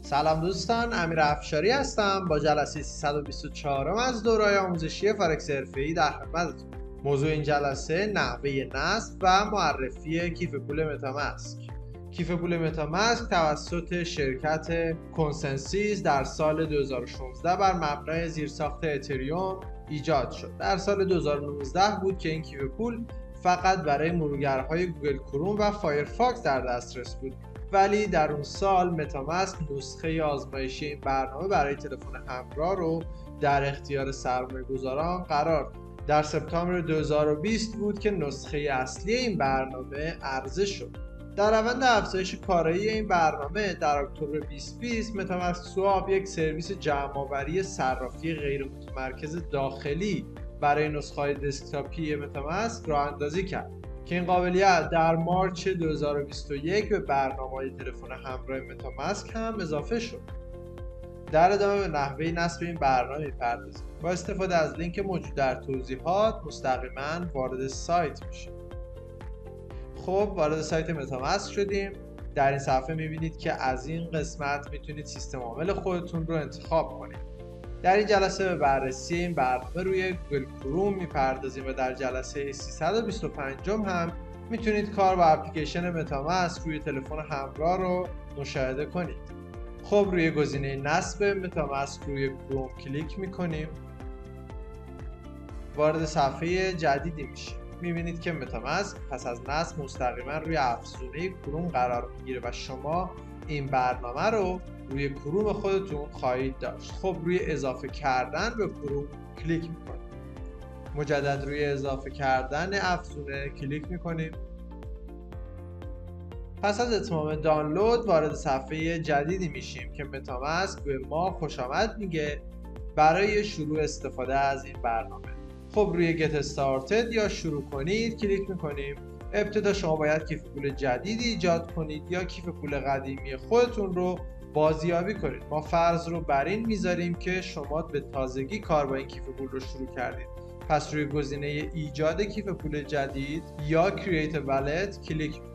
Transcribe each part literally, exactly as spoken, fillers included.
سلام دوستان، امیر افشاری هستم با جلسه سیصد و بیست و چهار از دوره‌های آموزشی فارکس حرفه‌ای در خدمتتون. موضوع این جلسه نحوه نصب و معرفی کیف پول متاماسک. کیف پول متاماسک توسط شرکت کنسنسیس در سال دو هزار و شانزده بر مبنای زیرساخت اتریوم ایجاد شد. در سال دو هزار و نوزده بود که این کیف پول فقط برای مرورگرهای گوگل کروم و فایرفاکس در دسترس بود، ولی در اون سال متاماسک نسخه آزمایشی این برنامه برای تلفن همراه رو در اختیار سرمایه‌گذاران قرار داد. در سپتامبر دو هزار و بیست بود که نسخه اصلی این برنامه عرضه شد. در روند افزایش کارایی این برنامه در اکتبر بیست و بیست متاماسک سواب یک سرویس جمع‌آوری صرافی غیر متمرکز داخلی برای نسخه‌های دسکتاپی متاماسک راه اندازی کرد که این قابلیت در مارچ دو هزار و بیست و یک به برنامه‌های تلفن همراه متاماسک هم اضافه شد. در ادامه به نحوه نصب این برنامه می‌پردازیم. با استفاده از لینک موجود در توضیحات مستقیما وارد سایت میشیم. خب وارد سایت متاماسک شدیم. در این صفحه می‌بینید که از این قسمت میتونید سیستم عامل خودتون رو انتخاب کنید. در این جلسه به بررسی این برنامه روی گوگل کروم میپردازیم و در جلسه سیصد و بیست و پنج هم میتونید کار با اپلیکیشن متاماسک روی تلفن همراه رو مشاهده کنید. خب روی گزینه نصب متاماسک روی کروم کلیک میکنیم. وارد صفحه جدیدی میشیم. میبینید که متاماسک پس از نصب مستقیما روی افزونه کروم قرار میگیره و شما این برنامه رو روی کروم خودتون خواهید داشت. خب روی اضافه کردن به کروم کلیک میکنیم. مجدد روی اضافه کردن افزونه کلیک میکنیم. پس از اتمام دانلود وارد صفحه جدیدی میشیم که متاماسک به ما خوش آمد میگه برای شروع استفاده از این برنامه. خب روی گت استارتد یا شروع کنید کلیک میکنیم. ابتدا شما باید کیف پول جدیدی ایجاد کنید یا کیف پول قدیمی خودتون رو بازیابی کنید. ما فرض رو بر این میذاریم که شما به تازگی کار با این کیف پول رو شروع کردید. پس روی گزینه ایجاد کیف پول جدید یا کرییت والت کلیک میکنید.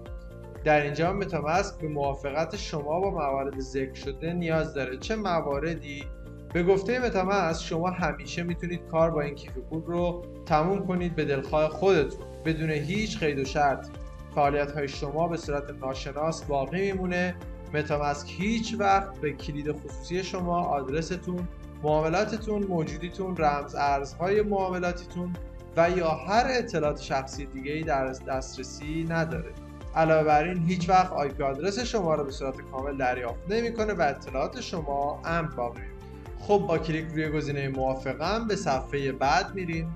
در اینجا متاماسک به موافقت شما با موارد ذکر شده نیاز داره. چه مواردی؟ به گفته متاماسک شما همیشه میتونید کار با این کیف پول رو تموم کنید به دلخواه خودتون بدون هیچ قید و شرط. فعالیت های شما به صورت ناشناس باقی میمونه. متاماسک هیچ وقت به کلید خصوصی شما، آدرستون، معاملاتتون، موجودیتون، رمز ارزهای معاملاتیتون و یا هر اطلاعات شخصی دیگه‌ای در دسترسی نداره. علاوه بر این هیچ وقت آی پی آدرس شما رو به صورت کامل دریافت نمی‌کنه و اطلاعات شما امن باقی میمونه. خب با کلیک روی گزینه موافقم به صفحه بعد میریم.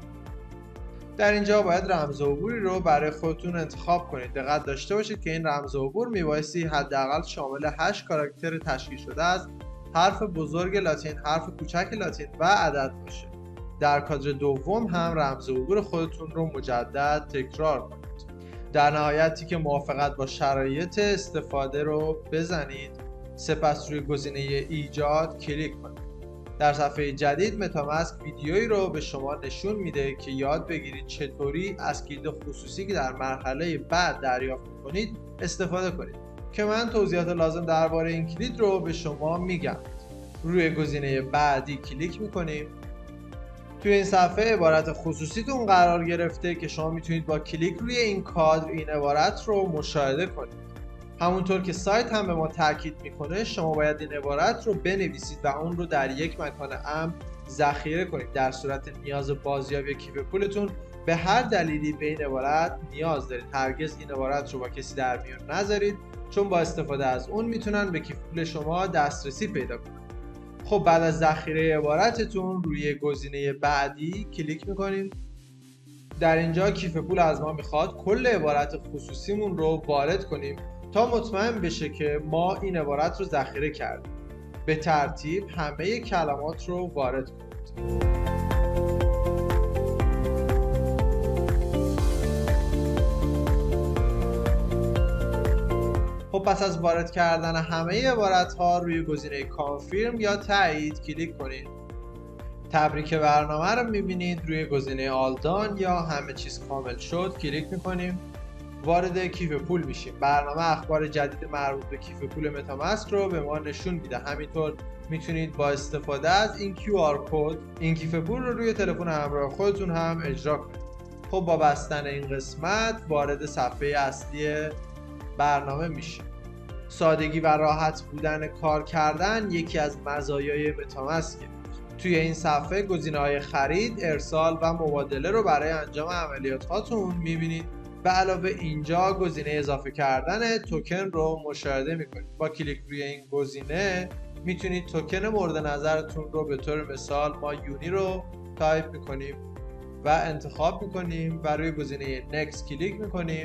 در اینجا باید رمز عبوری رو برای خودتون انتخاب کنید. دقت داشته باشید که این رمز عبور میبایستی حداقل شامل هشت کاراکتر تشکیل شده از حرف بزرگ لاتین، حرف کوچک لاتین و عدد باشه. در کادر دوم هم رمز عبور خودتون رو مجدد تکرار کنید. در نهایتی که موافقت با شرایط استفاده رو بزنید، سپس روی گزینه ایجاد کلیک کنید. در صفحه جدید متاماسک ویدیویی رو به شما نشون میده که یاد بگیرید چطوری از کلید خصوصی که در مرحله بعد دریافت کنید استفاده کنید که من توضیحات لازم درباره این کلید رو به شما میگم. روی گزینه بعدی کلیک میکنیم. توی این صفحه عبارت خصوصیتون قرار گرفته که شما میتونید با کلیک روی این کادر این عبارت رو مشاهده کنید. همونطور که سایت هم به ما تاکید میکنه شما باید این عبارت رو بنویسید و اون رو در یک مکان امن ذخیره کنید. در صورت نیاز بازیابی کیف پولتون به هر دلیلی به این عبارت نیاز دارید. هرگز این عبارت رو با کسی در میون نذارید چون با استفاده از اون میتونن به کیف پول شما دسترسی پیدا کنن. خب بعد از ذخیره عبارتتون روی گزینه بعدی کلیک میکنیم. در اینجا کیف پول از ما میخواد کل عبارت خصوصیمون رو وارد کنیم تا مطمئن بشه که ما این عبارت رو ذخیره کردیم. به ترتیب همه کلمات رو وارد کنید. خب پس از وارد کردن همه عبارت ها روی گزینه کانفرم یا تایید کلیک کنید. تبریک برنامه رو میبینید. روی گزینه آلدان یا همه چیز کامل شد کلیک میکنیم. وارد کیف پول میشیم. برنامه اخبار جدید مربوط به کیف پول متامسک رو به ما نشون میده. همینطور میتونید با استفاده از این کیو آر کد این کیف پول رو روی تلفن همراه خودتون هم اجرا کنید. خب با بستن این قسمت وارد صفحه اصلی برنامه میشیم. سادگی و راحت بودن کار کردن یکی از مزایای متامسکه. توی این صفحه گزینه‌های خرید، ارسال و مبادله رو برای انجام عملیات هاتون میبینید. به علاوه اینجا گزینه اضافه کردن توکن رو مشاهده میکنید. با کلیک روی این گزینه میتونید توکن مورد نظرتون رو، به طور مثال ما یونی رو تایپ میکنیم و انتخاب میکنیم و روی گزینه نکست کلیک میکنیم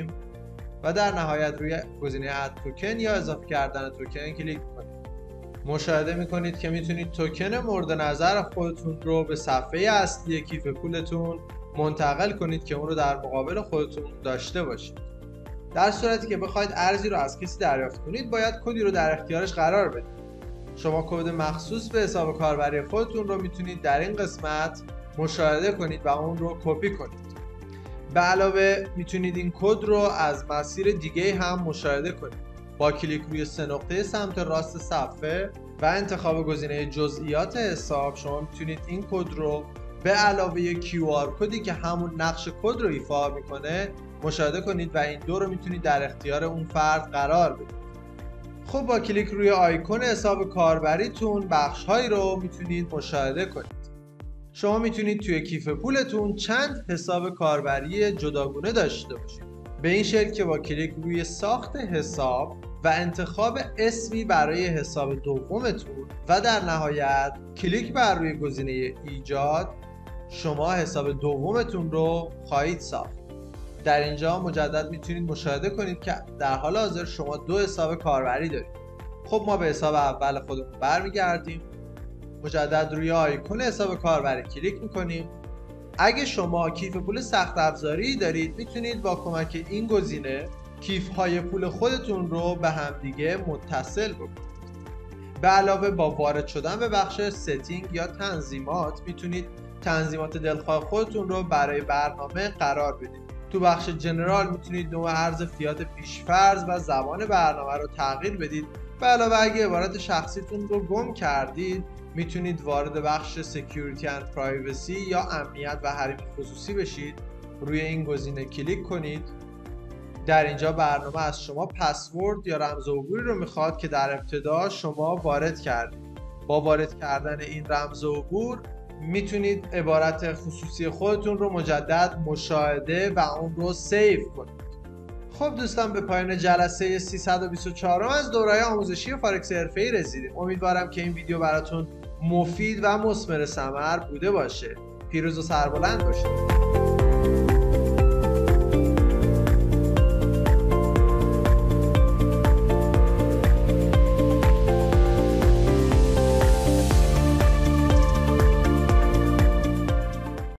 و در نهایت روی گزینه اد توکن یا اضافه کردن توکن کلیک میکنید. مشاهده میکنید که میتونید توکن مورد نظر خودتون رو به صفحه اصلی کیف پولتون منتقل کنید که اون رو در مقابل خودتون داشته باشید. در صورتی که بخواید ارزی رو از کسی دریافت کنید، باید کدی رو در اختیارش قرار بدید. شما کد مخصوص به حساب کاربری خودتون رو میتونید در این قسمت مشاهده کنید و اون رو کپی کنید. به علاوه میتونید این کد رو از مسیر دیگه هم مشاهده کنید. با کلیک روی سه نقطه سمت راست صفحه و انتخاب گزینه جزئیات حساب، شما میتونید این کد رو به علاوه کیو آر کدی که همون نقش کد رو ایفا میکنه مشاهده کنید و این دو رو میتونید در اختیار اون فرد قرار بدید. خب با کلیک روی آیکون حساب کاربریتون بخش‌هایی رو میتونید مشاهده کنید. شما میتونید توی کیف پولتون چند حساب کاربری جداگونه داشته باشید. به این شکل که با کلیک روی ساخت حساب و انتخاب اسمی برای حساب دومتون و در نهایت کلیک بر روی گزینه ایجاد، شما حساب دومتون رو خواهید ساخت. در اینجا مجدد میتونید مشاهده کنید که در حال حاضر شما دو حساب کاربری دارید. خب ما به حساب اول خودمون برمیگردیم. مجدد روی آیکون حساب کاربری کلیک میکنیم. اگه شما کیف پول سخت افزاری دارید، میتونید با کمک این گزینه کیف های پول خودتون رو به همدیگه متصل بکنید. به علاوه با وارد شدن به بخش ستینگ یا تنظیمات میتونید تنظیمات دلخواه خودتون رو برای برنامه قرار بدید. تو بخش جنرال میتونید نوع ارز فیات پیشفرض و زمان برنامه رو تغییر بدید. به علاوه اگه عبارت شخصیتون رو گم کردید، میتونید وارد بخش Security and Privacy یا امنیت و حریم خصوصی بشید. روی این گزینه کلیک کنید. در اینجا برنامه از شما پسورد یا رمز عبوری رو میخواد که در ابتدا شما وارد کردید. با وارد کردن این رمز عبور میتونید عبارت خصوصی خودتون رو مجدد مشاهده و اون رو سیو کنید. خب دوستان، به پایان جلسه سیصد و بیست و چهار از دوره آموزشی فارکس حرفه‌ای رسیدیم. امیدوارم که این ویدیو براتون مفید و مثمر ثمر بوده باشه. پیروز و سربلند باشید.